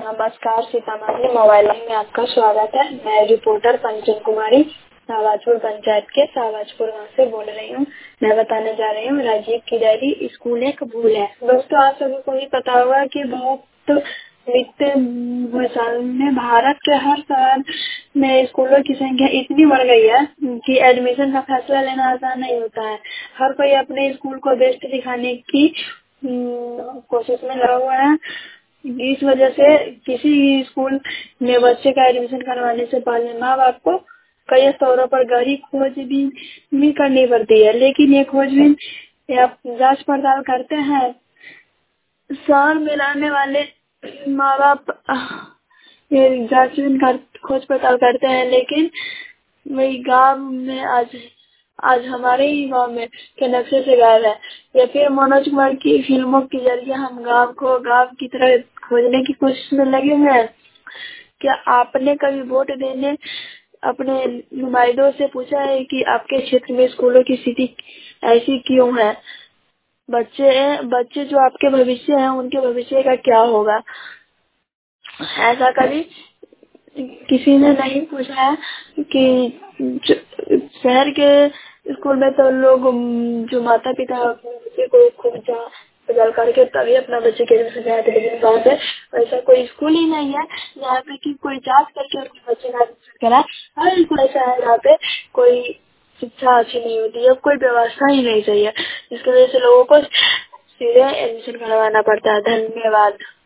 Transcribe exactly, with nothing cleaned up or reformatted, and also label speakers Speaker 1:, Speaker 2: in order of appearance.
Speaker 1: नमस्कार सीतामढ़ी मोबाइल में आपका स्वागत है। मैं रिपोर्टर पंचम कुमारी शाहबाजपुर पंचायत के शाहबाजपुर गांव से बोल रही हूँ। मैं बताने जा रही हूँ राजीव की डायरी स्कूल एक भूल है। दोस्तों, आप सभी को भी पता होगा कि बहुत वित्त साल में भारत के हर शहर में स्कूलों की संख्या इतनी बढ़ गई है कि एडमिशन का फैसला लेना आसान नहीं होता है। हर कोई अपने स्कूल को बेस्ट दिखाने की कोशिश में लगा हुआ है। इस वजह से किसी स्कूल में बच्चे का एडमिशन करवाने से पहले माँ बाप को कई स्तरों पर गहरी खोजबीन भी करनी पड़ती है। लेकिन ये खोजबीन या जांच पड़ताल करते हैं शहर में रहने वाले माँ बाप ये जांच कर खोज पड़ताल करते हैं, लेकिन वही गांव में आज आज हमारे ही गांव में के नक्शे से गायब है। या फिर मनोज कुमार की फिल्मों के जरिए हम गांव को गांव की तरह खोजने की कोशिश में लगे हुए हैं। क्या आपने कभी वोट देने अपने नुमाइंदों से पूछा है कि आपके क्षेत्र में स्कूलों की स्थिति ऐसी क्यों है? बच्चे बच्चे जो आपके भविष्य हैं, उनके भविष्य का क्या होगा? ऐसा कभी किसी ने नहीं पूछा है कि शहर के स्कूल में तो लोग जो माता पिता अपने बच्चे को खूब जांच करके तभी अपना बच्चे के एडमिशन कराते, लेकिन गाँव में ऐसा कोई स्कूल ही नहीं है जहाँ पे कि कोई जांच करके अपने बच्चे का एडमिशन कराए। हर स्कूल ऐसा है जहाँ पे कोई शिक्षा अच्छी नहीं होती है, कोई व्यवस्था ही नहीं सही है, जिसकी वजह से लोगों को सीधे एडमिशन करवाना पड़ता है। धन्यवाद।